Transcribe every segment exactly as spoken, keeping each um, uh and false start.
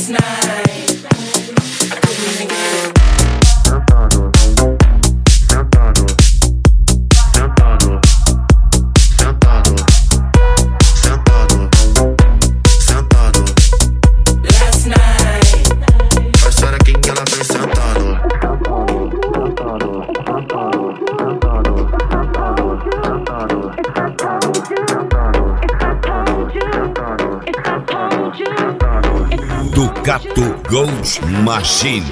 Ducato Gold Machine.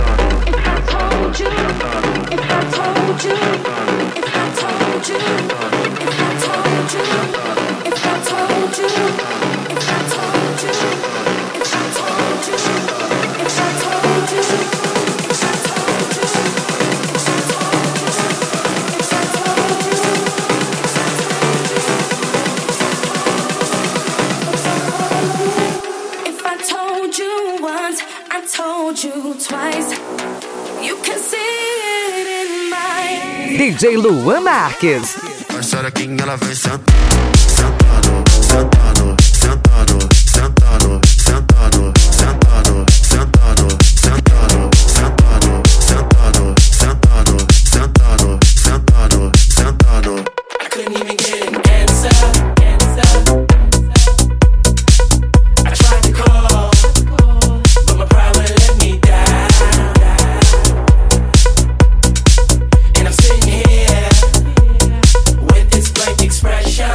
D J Luan Marques. Olha quem ela vem sentando, sentando, sentando, sentando, sentando, sentando, sentando, sentando, sentando, sentando, sentando, sentando, sentando, sentando, sentando. I couldn't even get an answer, answer. I tried to call, but my pride wouldn't let me down. And I'm sitting here with this blank expression.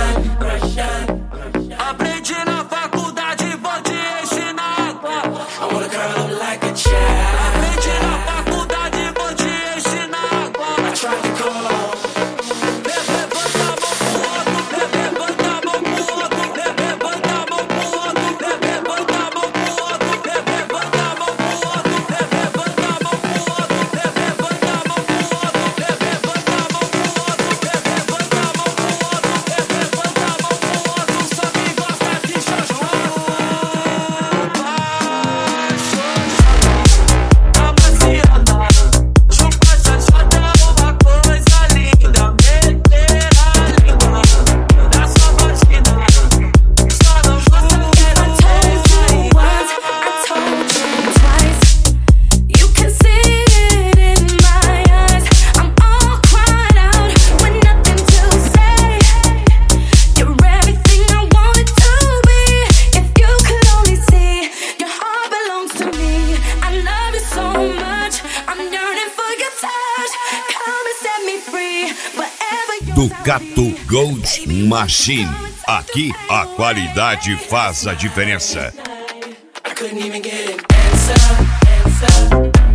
Aprendi na faculdade, vou te ensinar. I wanna curl up like a child. Aprendi na faculdade, vou te ensinar. I tried to call. Ducato Gold Machine. Aqui a qualidade faz a diferença. I couldn't even get an answer, answer.